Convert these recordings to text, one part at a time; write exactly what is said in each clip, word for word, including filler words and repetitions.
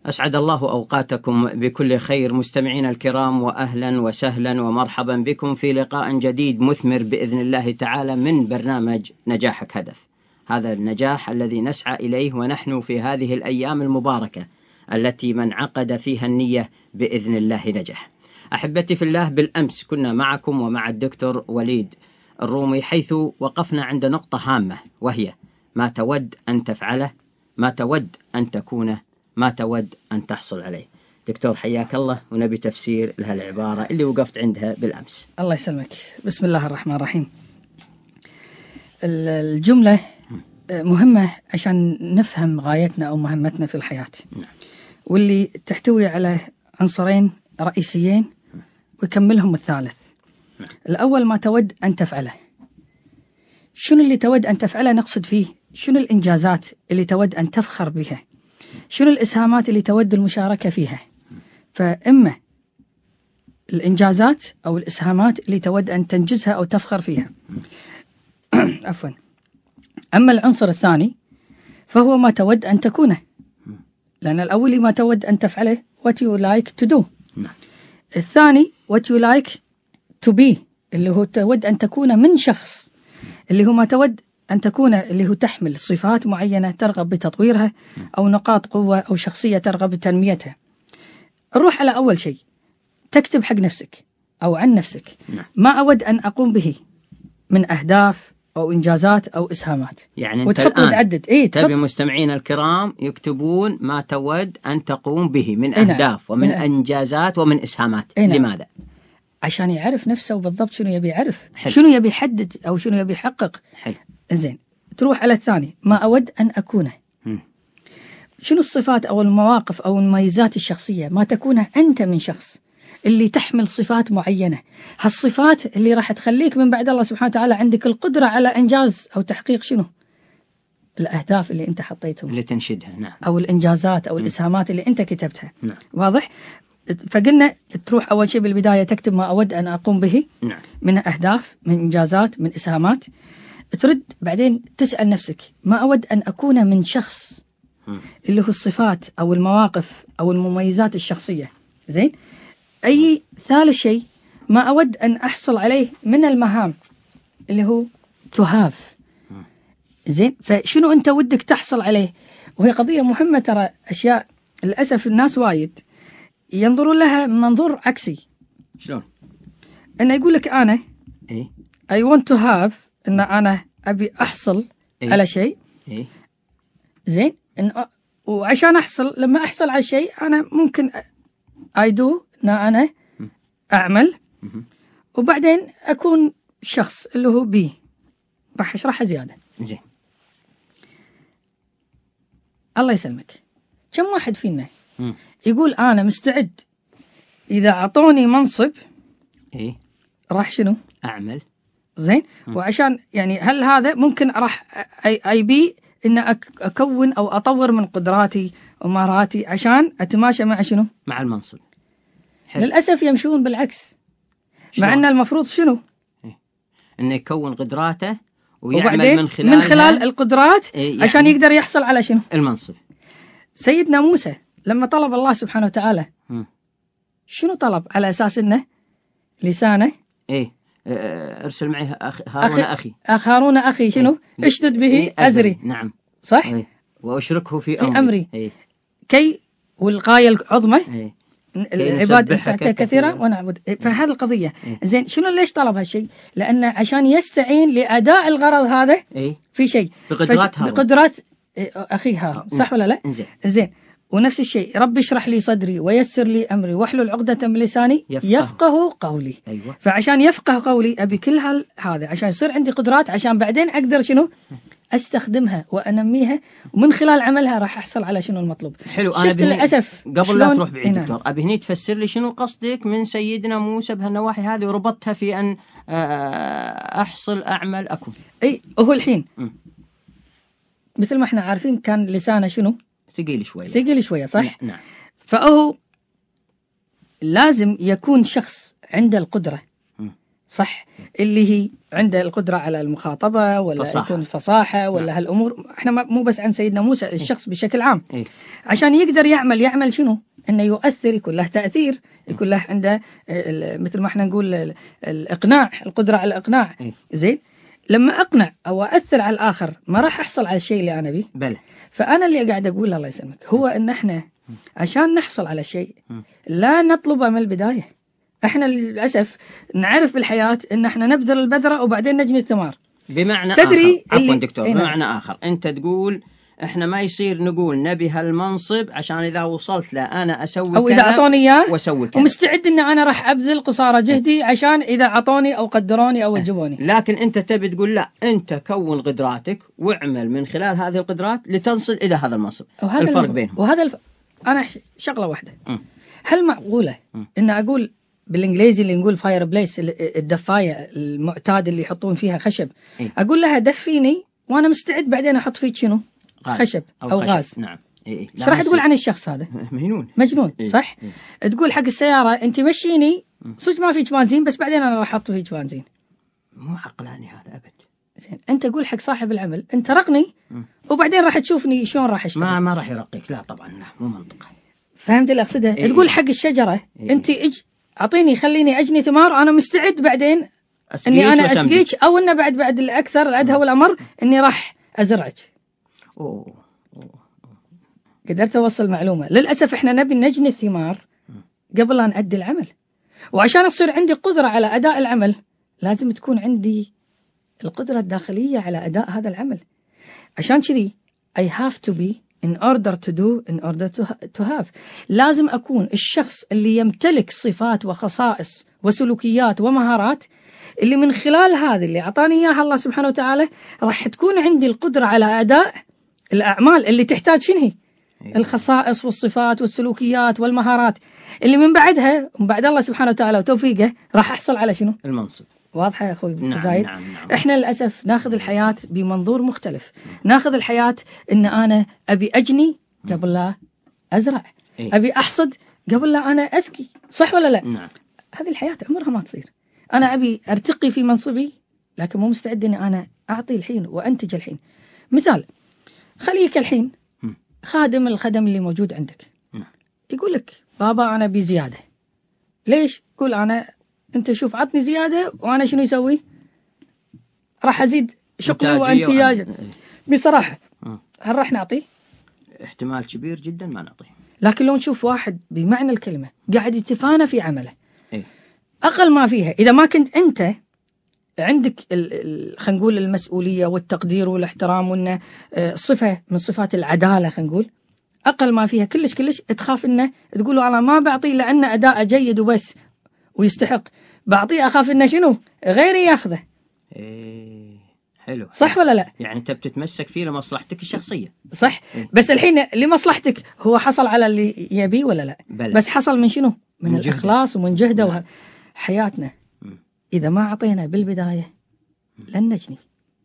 أسعد الله أوقاتكم بكل خير مستمعين الكرام، وأهلا وسهلا ومرحبا بكم في لقاء جديد مثمر بإذن الله تعالى من برنامج نجاحك هدف. هذا النجاح الذي نسعى إليه ونحن في هذه الأيام المباركة التي من عقد فيها النية بإذن الله نجح. أحبتي في الله، بالأمس كنا معكم ومع الدكتور وليد الرومي حيث وقفنا عند نقطة هامة، وهي ما تود أن تفعله، ما تود أن تكونه، ما تود أن تحصل عليه. دكتور حياك الله، ونبي تفسير لها العبارة اللي وقفت عندها بالأمس. الله يسلمك. بسم الله الرحمن الرحيم. الجملة مهمة عشان نفهم غايتنا أو مهمتنا في الحياة، واللي تحتوي على عنصرين رئيسيين ويكملهم الثالث. الأول ما تود أن تفعله. شنو اللي تود أن تفعله؟ نقصد فيه شنو الإنجازات اللي تود أن تفخر بها، شنو الإسهامات اللي تود المشاركة فيها. فإما الإنجازات أو الإسهامات اللي تود أن تنجزها أو تفخر فيها. عفوا. أما العنصر الثاني فهو ما تود أن تكونه، لأن الأول ما تود أن تفعله what you like to do، الثاني what you like to be اللي هو تود أن تكون من شخص، اللي هو ما تود أن تكون اللي هو تحمل صفات معينة ترغب بتطويرها أو نقاط قوة أو شخصية ترغب بتنميتها. نروح على أول شيء، تكتب حق نفسك أو عن نفسك ما أود أن أقوم به من أهداف أو إنجازات أو إسهامات، يعني وتحط وتعدد. إيه تبي مستمعين الكرام يكتبون ما تود أن تقوم به من إيه أهداف ومن إيه إنجازات ومن إسهامات. إيه لماذا؟ عشان عشان يعرف نفسه بالضبط شنو يبي يعرف، شنو يبي يحدد أو شنو يبي يحقق. حلو. زين، تروح على الثاني ما أود أن أكونه. م. شنو الصفات أو المواقف أو المميزات الشخصية ما تكونها أنت من شخص اللي تحمل صفات معينة، هالصفات اللي راح تخليك من بعد الله سبحانه وتعالى عندك القدرة على إنجاز أو تحقيق شنو الأهداف اللي أنت حطيتهم اللي تنشدها. نعم. أو الإنجازات أو م. الإسهامات اللي أنت كتبتها. نعم. واضح؟ فقلنا تروح أول شيء بالبداية تكتب ما أود أن أقوم به. نعم. من أهداف، من إنجازات، من إسهامات. ترد بعدين تسأل نفسك ما أود أن أكون من شخص، م. اللي هو الصفات أو المواقف أو المميزات الشخصية. زين. أي ثالث شيء ما أود أن أحصل عليه من المهام، اللي هو to have. زين. فشنو أنت ودك تحصل عليه؟ وهي قضية مهمة ترى. أشياء للأسف الناس وايد ينظرون لها منظور عكسي. شلون؟ إنه يقول لك أنا إيه؟ I want to have، إن أنا أبي أحصل إيه؟ على شيء. إيه؟ زين. إن وعشان أحصل، لما أحصل على شيء أنا ممكن I do، إن أنا أعمل وبعدين أكون شخص اللي هو بي. راح أشرحها زيادة. زين. الله يسلمك. كم واحد فينا م. يقول أنا مستعد إذا أعطوني منصب إيه؟ راح شنو أعمل. زين. م. وعشان يعني هل هذا ممكن راح أي, أي بي إن أكون أو أطور من قدراتي ومهاراتي عشان أتماشى مع شنو مع المنصب. حلو. للأسف يمشون بالعكس. شلون؟ مع أن المفروض شنو إيه؟ إنه يكون قدراته ويعمل من خلال من خلال القدرات. إيه؟ يعني عشان يقدر يحصل على شنو المنصب. سيدنا موسى لما طلب الله سبحانه وتعالى م. شنو طلب؟ على أساس إنه لسانه إيه؟ ارسل معي أخ هارون أخي, أخي. أخ هارون أخي شنو إيه؟ اشدد به إيه؟ أزري. نعم صح. إيه؟ وأشركه في, في أمري, أمري. إيه؟ كي والغاية العظمى إيه؟ العباد كثيرا, كثيرا ونعبد. إيه؟ فهذه القضية. إيه؟ زين. شنو ليش طلب هالشيء؟ لأنه عشان يستعين لأداء الغرض هذا إيه؟ في شيء بقدرات هارون. بقدرات أخي هارون. صح ولا لا؟ زين. زين. ونفس الشيء رب اشرح لي صدري ويسر لي أمري واحلل عقدة من لساني يفقه, يفقه قولي. أيوة. فعشان يفقه قولي أبي كل هذا عشان يصير عندي قدرات، عشان بعدين أقدر شنو أستخدمها وأنميها، ومن خلال عملها راح أحصل على شنو المطلوب. حلو. شفت للأسف قبل لا تروح بعيد دكتور، أبي هني تفسر لي شنو قصدك من سيدنا موسى بهالنواحي هذه وربطتها في أن أحصل أعمل أكون. أي هو الحين م. مثل ما احنا عارفين كان لسانه شنو ثقيل شوية. ثقيل شوية صح. نعم. فهو لازم يكون شخص عنده القدرة م. صح، اللي هي عنده القدرة على المخاطبة ولا فصاحة. يكون فصاحة ولا نعم. هالأمور. احنا مو بس عن سيدنا موسى، الشخص بشكل عام إيه؟ عشان يقدر يعمل يعمل شنو؟ انه يؤثر، يكون له تأثير، يكون له عنده مثل ما احنا نقول الإقناع، القدرة على الإقناع. إيه؟ زين، لما أقنع أو أثر على الآخر ما راح أحصل على الشيء اللي أنا بيه. بلى. فأنا اللي قاعد أقول الله يسلمك هو إن احنا عشان نحصل على شيء لا نطلبه من البداية. احنا للأسف نعرف بالحياة إن احنا نبذر البذرة وبعدين نجني الثمار. بمعنى تدري آخر، عفوا اللي... دكتور، إيه بمعنى آخر أنت تقول احنا ما يصير نقول نبي هالمنصب عشان اذا وصلت له انا اسوي او اذا اعطوني اياه واسوي كذا، ومستعد ان انا راح ابذل قصارى جهدي عشان اذا اعطوني او قدروني او وجبوني. لكن انت تبي تقول لا، انت كون قدراتك واعمل من خلال هذه القدرات لتصل الى هذا المنصب. الفرق بينهم وهذا الف... انا شغله واحده، م. هل معقوله م. ان اقول بالانجليزي اللي نقول فاير بليس، الدفايه المعتاد اللي يحطون فيها خشب، م. اقول لها دفيني وانا مستعد بعدين احط فيك شنو؟ خشب أو, أو غاز. نعم. إيه. ايش راح تقول عن الشخص هذا؟ مجنون. مجنون. إيه. صح. إيه. تقول حق السيارة أنت مشيني صدق ما فيك بنزين بس بعدين أنا راح أحط فيك بنزين. مو عقلاني هذا أبد. زين، أنت قول حق صاحب العمل أنت رقني وبعدين راح تشوفني شلون راح أشتغل. ما ما راح يرقيك، لا طبعا، لا مو منطقة. فهمت اللي أقصده؟ إيه. تقول حق الشجرة إيه. أنت اج أعطيني خليني أجني ثمار، أنا مستعد بعدين إني أنا أسقيك أو إنه بعد بعد الأكثر الأدهى والأمر إني راح أزرعك. أوه. قدرت أوصل معلومة. للأسف إحنا نبي نجني الثمار قبل أن أدي العمل، وعشان تصير عندي قدرة على أداء العمل لازم تكون عندي القدرة الداخلية على أداء هذا العمل. عشان كذي I have to be in order to do in order to, to have. لازم أكون الشخص اللي يمتلك صفات وخصائص وسلوكيات ومهارات اللي من خلال هذه اللي أعطاني إياها الله سبحانه وتعالى راح تكون عندي القدرة على أداء الأعمال اللي تحتاج شنو هي؟ الخصائص والصفات والسلوكيات والمهارات اللي من بعدها ومن بعد الله سبحانه وتعالى وتوفيقه راح أحصل على شنو؟ المنصب. واضحة يا أخوي نعم زايد؟ نعم نعم. إحنا للأسف ناخذ الحياة بمنظور مختلف. ناخذ الحياة إن أنا أبي أجني قبل لا أزرع. إيه؟ أبي أحصد قبل لا أنا أسقي. صح ولا لا؟ نعم. هذه الحياة عمرها ما تصير. أنا أبي أرتقي في منصبي لكن مو مستعد إني أنا أعطي الحين وأنتج الحين. مثال، خليك الحين خادم الخدم اللي موجود عندك يقول لك بابا أنا بزيادة. ليش؟ قول أنا أنت شوف عطني زيادة وأنا شنو يسوي؟ راح أزيد شغلي وانتياجي. بصراحة هل راح نعطيه؟ احتمال كبير جدا ما نعطيه. لكن لو نشوف واحد بمعنى الكلمة قاعد يتفانى في عمله، إيه؟ أقل ما فيها إذا ما كنت أنت عندك خلينا نقول المسؤولية والتقدير والاحترام وإنه صفة من صفات العدالة، خلينا نقول أقل ما فيها كلش كلش تخاف إنه تقولوا أنا ما بعطيه لأنه أداء جيد وبس ويستحق، بعطيه أخاف إنه شنو غيري ياخذه. إيه حلو. صح ولا لا؟ يعني أنت بتتمسك فيه لمصلحتك الشخصية. صح. إيه؟ بس الحين لمصلحتك هو حصل على اللي يبيه ولا لا؟ بلد. بس حصل من شنو؟ من, من الإخلاص ومن جهده. نعم. وحياتنا إذا ما عطينا بالبداية لن نجني.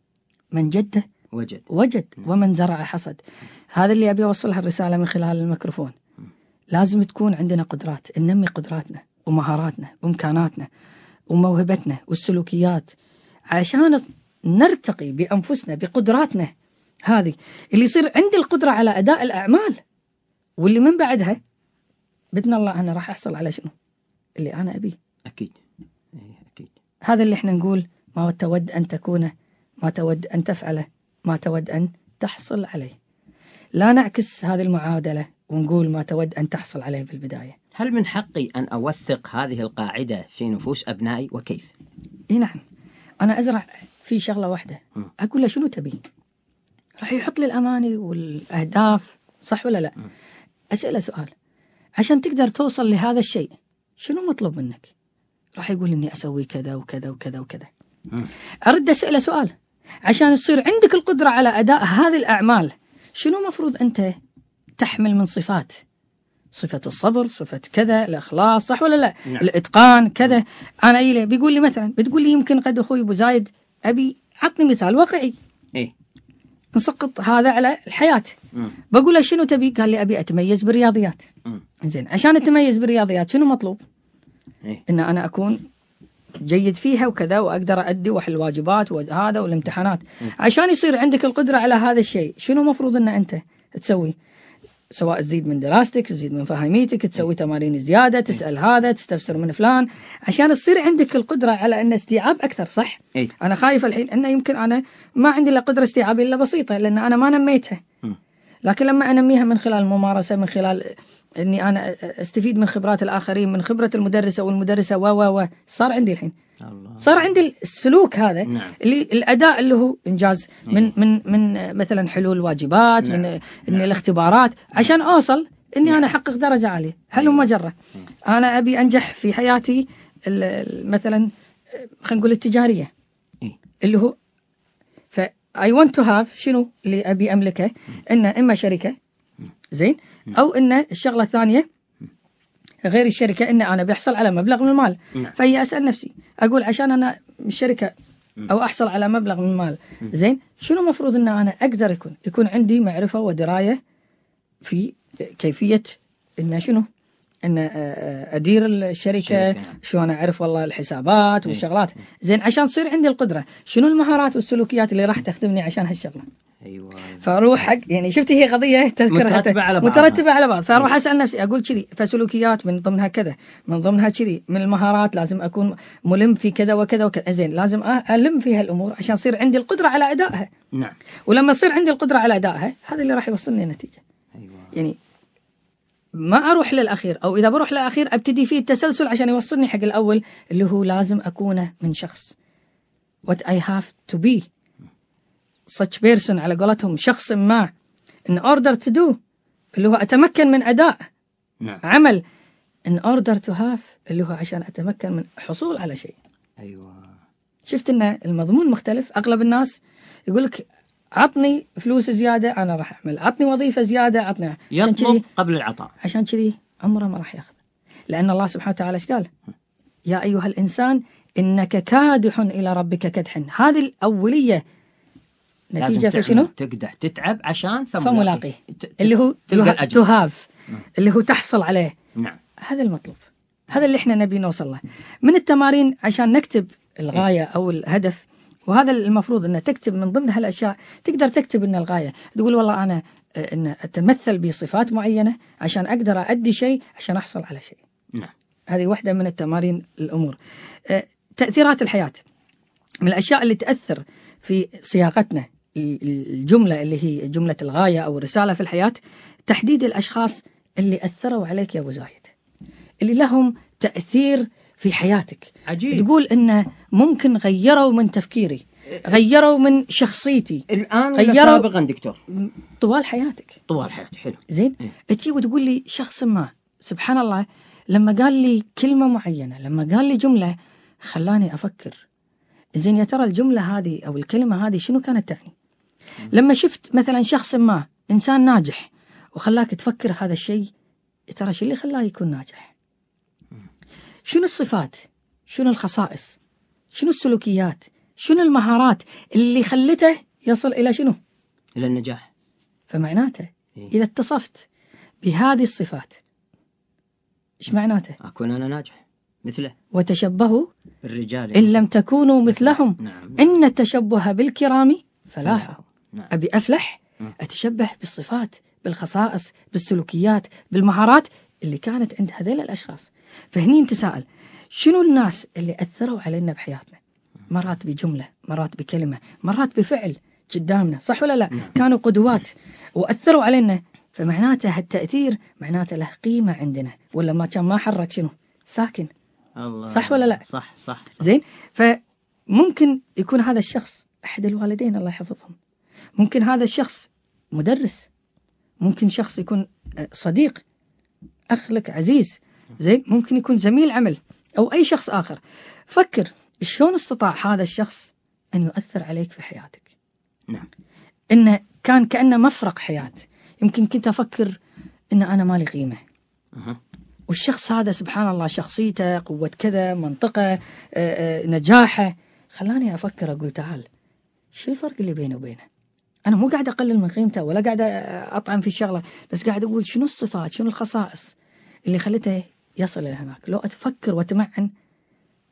من جد وجد وجد ومن زرع حصد. هذا اللي أبي أوصلها الرسالة من خلال الميكروفون. لازم تكون عندنا قدرات، ننمي قدراتنا ومهاراتنا وإمكاناتنا وموهبتنا والسلوكيات عشان نرتقي بأنفسنا بقدراتنا هذه اللي يصير عندي القدرة على أداء الأعمال، واللي من بعدها بإذن الله أنا راح أحصل على شنو اللي أنا أبيه. أكيد أكيد. هذا اللي احنا نقول ما تود أن تكونه، ما تود أن تفعله، ما تود أن تحصل عليه. لا نعكس هذه المعادلة ونقول ما تود أن تحصل عليه بالبداية. هل من حقي أن أوثق هذه القاعدة في نفوس أبنائي وكيف؟ إيه نعم. أنا أزرع في شغلة واحدة، أقول له شنو تبي؟ راح يحط لي الأماني والأهداف، صح ولا لا؟ أسأله سؤال عشان تقدر توصل لهذا الشيء شنو مطلوب منك؟ راح يقول إني أسوي كذا وكذا وكذا وكذا. أرد أسأله سؤال عشان تصير عندك القدرة على أداء هذه الأعمال شنو مفروض أنت تحمل من صفات؟ صفة الصبر، صفة كذا، الإخلاص، صح ولا لا؟ نعم. الإتقان كذا. أنا إيه بيقول لي مثلا بتقول لي يمكن قد أخوي أبو زايد أبي عطني مثال واقعي. إيه؟ نسقط هذا على الحياة. مم. بقول له شنو تبي؟ قال لي أبي أتميز بالرياضيات. زين، عشان أتميز بالرياضيات شنو مطلوب؟ إيه؟ إن أنا أكون جيد فيها وكذا، وأقدر أدي وأحل الواجبات وهذا والامتحانات. عشان يصير عندك القدرة على هذا الشيء، شنو مفروض أن أنت تسوي؟ سواء تزيد من دراستك، تزيد من فهميتك، تسوي تمارين زيادة، تسأل هذا، تستفسر من فلان، عشان تصير عندك القدرة على أن استيعاب أكثر. صح؟ إيه؟ أنا خايف الحين أنه يمكن أنا ما عندي إلا قدرة استيعاب إلا بسيطة، لأن أنا ما نميتها. لكن لما أنميها من خلال الممارسة، من خلال أني أنا أستفيد من خبرات الآخرين، من خبرة المدرسة والمدرسة و و و صار عندي الحين الله. صار عندي السلوك هذا. نعم. اللي الأداء اللي هو إنجاز من من من مثلا حلول واجبات. نعم. من نعم. إن الاختبارات عشان أوصل إني نعم. أنا أحقق درجة عالية. هل ما جرة أنا أبي أنجح في حياتي مثلا خلينا نقول التجارية اللي هو ف I want to have شنو اللي أبي أملكه؟ إن إما شركة زين، أو إن الشغلة الثانية غير الشركة إن أنا بيحصل على مبلغ من المال. فهي أسأل نفسي أقول عشان أنا الشركة أو أحصل على مبلغ من المال زين، شنو مفروض إن أنا أقدر يكون يكون عندي معرفة ودراية في كيفية إن شنو إن أدير الشركة، شلون أعرف والله الحسابات والشغلات زين، عشان تصير عندي القدرة. شنو المهارات والسلوكيات اللي راح تخدمني عشان هالشغلة؟ أيوة. فأروح حق يعني شفتي هي قضية تذكرها مترتبة على بعض مترتبة على بعض. فأروح أسأل نفسي أقول كذي، فسلوكيات من ضمنها كذا، من ضمنها كذي، من المهارات لازم أكون ملم في كذا وكذا وكذا زين، لازم ألم في هالأمور عشان يصير عندي القدرة على أدائها. نعم. ولما يصير عندي القدرة على أدائها هذا اللي راح يوصلني نتيجة. أيوة. يعني ما أروح للأخير، أو إذا بروح للأخير أبتدي فيه التسلسل عشان يوصلني حق الأول اللي هو لازم أكونه من شخص what I have to be such person على قولتهم، شخص ما in order to do اللي هو أتمكن من أداء. نعم. عمل in order to have اللي هو عشان أتمكن من حصول على شيء. أيوة. شفت إن المضمون مختلف. أغلب الناس يقولك عطني فلوس زيادة أنا راح أعمل، عطني وظيفة زيادة، عطني يطلب قبل العطاء، عشان كذي عمره ما راح ياخذ. لأن الله سبحانه وتعالى إيش قال؟ يا أيها الإنسان إنك كادح إلى ربك كدحا. هذه الأولية نتيجة في شنو؟ تقدح تتعب عشان فملاقيه اللي هو to have اللي هو تحصل عليه. نعم. هذا المطلوب، هذا اللي احنا نبي نوصل له من التمارين عشان نكتب الغاية أو الهدف. وهذا المفروض أن تكتب من ضمن هالأشياء. تقدر تكتب أن الغاية تقول والله أنا أن أتمثل بصفات معينة عشان أقدر أدي شيء عشان أحصل على شيء. نعم. هذه واحدة من التمارين الأمور. تأثيرات الحياة من الأشياء اللي تأثر في صياغتنا الجملة اللي هي جملة الغاية أو الرسالة في الحياة. تحديد الأشخاص اللي أثروا عليك يا أبو زايد، اللي لهم تأثير في حياتك. عجيب. تقول إنه ممكن غيروا من تفكيري، غيروا من شخصيتي الآن غيروا سابقا دكتور طوال حياتك. طوال حياتي. حلو. زين. تجي وتقول لي شخص ما سبحان الله لما قال لي كلمة معينة، لما قال لي جملة خلاني أفكر زين يا ترى الجملة هذه أو الكلمة هذه شنو كانت تعني. لما شفت مثلا شخص ما إنسان ناجح وخلاك تفكر هذا الشيء، ترى شو اللي خلاه يكون ناجح؟ شنو الصفات، شنو الخصائص، شنو السلوكيات، شنو المهارات اللي خلته يصل إلى شنو؟ إلى النجاح. فمعناته إذا اتصفت بهذه الصفات إيش معناته؟ أكون أنا ناجح مثله. وتشبهوا بالرجال إن لم تكونوا مثلهم. نعم. إن التشبه بالكرام فلاح. نعم. أبي أفلح أتشبه بالصفات، بالخصائص، بالسلوكيات، بالمهارات اللي كانت عند هذيل الأشخاص. فهني نتساءل شنو الناس اللي أثروا علينا بحياتنا؟ مرات بجملة، مرات بكلمة، مرات بفعل قدامنا، صح ولا لا؟ كانوا قدوات وأثروا علينا. فمعناته هالتأثير معناته له قيمة عندنا، ولا ما كان ما حرك شنو؟ ساكن. الله. صح ولا لا؟ صح صح, صح. زين. فممكن يكون هذا الشخص أحد الوالدين الله يحفظهم، ممكن هذا الشخص مدرس، ممكن شخص يكون صديق، أخ لك عزيز، زين، ممكن يكون زميل عمل أو أي شخص آخر. فكر شلون استطاع هذا الشخص أن يؤثر عليك في حياتك. نعم. إنه كان كأنه مفرق حياة. يمكن كنت أفكر إن أنا مالي قيمة. أه. والشخص هذا سبحان الله شخصيته، قوة كذا، منطقة، نجاحه، خلاني أفكر أقول تعال شو الفرق اللي بينه وبينه؟ أنا مو قاعد أقلل من قيمته ولا قاعد أطعن في الشغلة، بس قاعد أقول شنو الصفات، شنو الخصائص اللي خلته يصل إلى هناك. لو أتفكر وأتمعن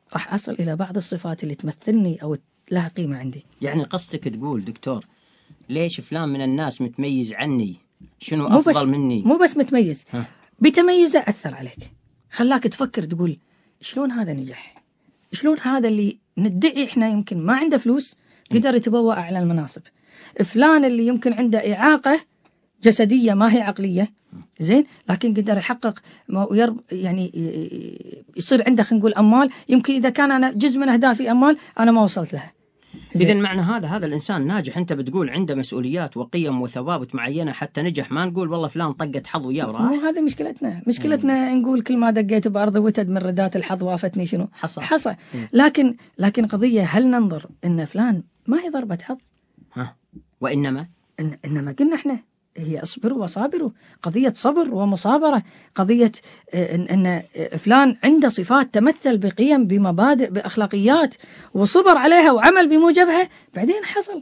راح أصل إلى بعض الصفات اللي تمثلني أو لها قيمة عندي. يعني قصدك تقول دكتور ليش فلان من الناس متميز عني؟ شنو مو أفضل بس مني؟ مو بس متميز، ها. بتميزه أثر عليك، خلاك تفكر تقول شلون هذا نجح، شلون هذا اللي ندعي إحنا يمكن ما عنده فلوس قدر يتبوأ أعلى المناصب، فلان اللي يمكن عنده إعاقة جسدية ما هي عقلية زين لكن قدر يحقق يعني يصير عنده خلينا نقول أموال، يمكن إذا كان أنا جزء من أهدافي أموال أنا ما وصلت لها. إذن معنى هذا هذا الإنسان ناجح. أنت بتقول عنده مسؤوليات وقيم وثوابت معينة حتى نجح، ما نقول والله فلان طقت حظ وياه وراح. مو هذا مشكلتنا، مشكلتنا مم. نقول كل ما دقيت بأرض وتد من ردات الحظ وافتني شنو حصى حصى. لكن لكن قضية هل ننظر إن فلان ما هي ضربة حظ؟ ها وإنما إن إنما قلنا إحنا هي اصبروا وصابروا، قضية صبر ومصابرة، قضية إن, إن فلان عنده صفات تمثل بقيم بمبادئ بأخلاقيات وصبر عليها وعمل بموجبها بعدين حصل.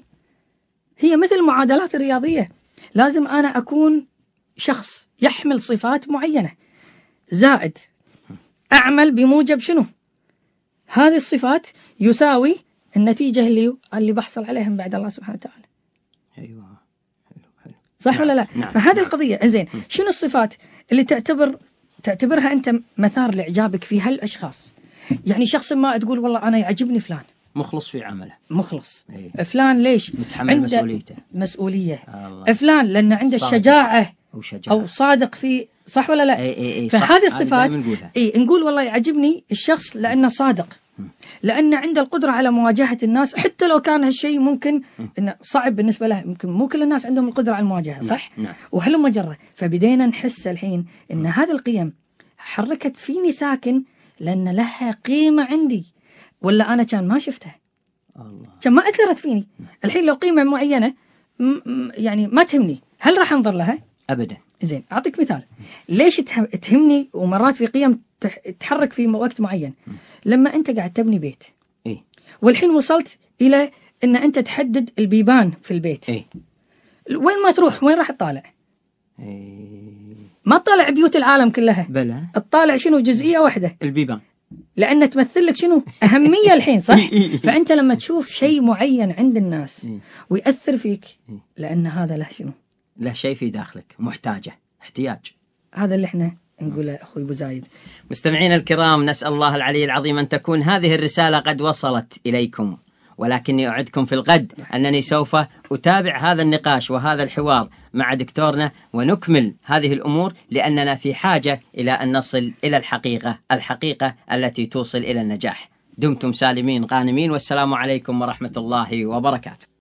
هي مثل المعادلات الرياضية، لازم أنا أكون شخص يحمل صفات معينة زائد أعمل بموجب شنو هذه الصفات يساوي النتيجة اللي اللي بحصل عليها من بعد الله سبحانه وتعالى. أيوة. صح نعم. ولا لا؟ نعم. فهذه نعم. القضية. إنزين شنو الصفات اللي تعتبر تعتبرها أنت مثار لإعجابك في هالأشخاص؟ يعني شخص ما تقول والله أنا يعجبني فلان مخلص في عمله، مخلص. أيه. فلان ليش؟ متحمل مسؤوليته، مسؤولية. الله. فلان لأن عنده الشجاعة أو, شجاعة. أو صادق في، صح ولا لا؟ أي أي أي فهذه الصفات إيه نقول والله يعجبني الشخص لأنه صادق، لأن عنده القدرة على مواجهة الناس حتى لو كان هالشيء ممكن إنه صعب بالنسبة له، ممكن مو كل الناس عندهم القدرة على المواجهة، صح؟ نعم. وهل مجرة. فبدينا نحس الحين إن هذه القيم حركت فيني ساكن لأن لها قيمة عندي، ولا أنا كان ما شفتها، الله. كان ما أثرت فيني. الحين لو قيمة معينة يعني ما تهمني، هل راح أنظر لها؟ أبدا. زين أعطيك مثال ليش تهمني ومرات في قيم تحرك في وقت معين. لما أنت قاعد تبني بيت إيه؟ والحين وصلت إلى أن أنت تحدد البيبان في البيت، إيه؟ وين ما تروح وين راح تطالع؟ إيه؟ ما تطالع بيوت العالم كلها، بلى تطالع شنو جزئية واحدة، البيبان، لأن تمثل لك شنو أهمية الحين، صح؟ فأنت لما تشوف شيء معين عند الناس ويأثر فيك لأن هذا له شنو له شيء في داخلك محتاجه، احتياج. هذا اللي احنا نقوله أخوي أبو زايد. مستمعين الكرام، نسأل الله العلي العظيم أن تكون هذه الرسالة قد وصلت إليكم، ولكني أعدكم في الغد أنني سوف أتابع هذا النقاش وهذا الحوار مع دكتورنا ونكمل هذه الأمور، لأننا في حاجة إلى أن نصل إلى الحقيقة، الحقيقة التي توصل إلى النجاح. دمتم سالمين غانمين، والسلام عليكم ورحمة الله وبركاته.